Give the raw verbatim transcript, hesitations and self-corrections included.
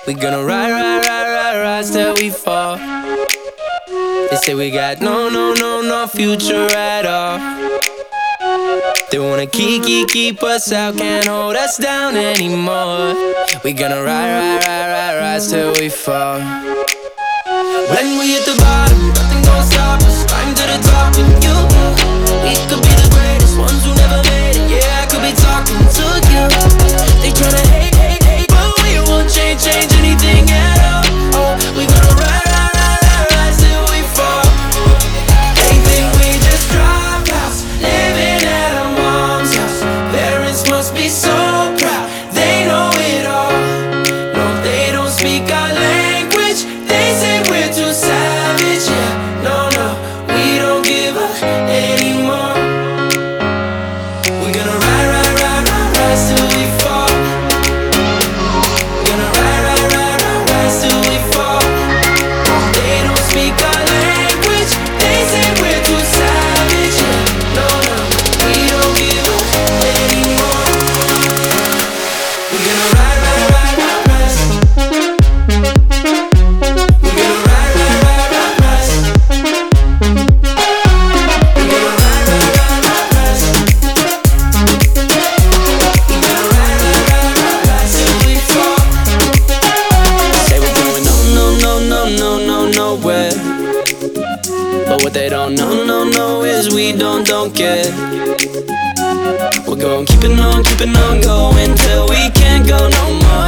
We gonna ride, ride, ride, ride, rise till we fall. They say we got no, no, no, no future at all. They wanna keep, keep, keep us out, can't hold us down anymore. We gonna ride, ride, ride, ride, rise till we fall. When we hit the bottom, nothing gon' stop us. Climb to the top with you. We could be the greatest ones who never made it. Yeah, I could be talking to you. They tryna hate, hate, hate, but we won't change, change anything at all. Oh, we gonna ride, ride, ride, ride, rise till we fall. They think we just dropped out, living at our mom's house. Parents must be so proud, they know it all. No, they don't speak our language. They say we're too savage. Yeah, no, no, we don't give up anymore. We're gonna ride, ride, ride, ride, rise till we fall. We're gonna ride, ride, ride, ride, rise till we fall. They don't speak our language. They say we're too savage. Yeah, no, no, we don't give up anymore. We're gonna ride, ride, ride, ride, rise. We're gonna ride, ride, ride, ride, rise. We're gonna ride, ride, ride, ride, rise. We're gonna ride, ride, ride, ride, rise till we fall. Say we're going no, no, no, no, no, no, nowhere. But what they don't know, no, no, is we don't, don't care. We're going keeping on, keeping on going till we can't go no more.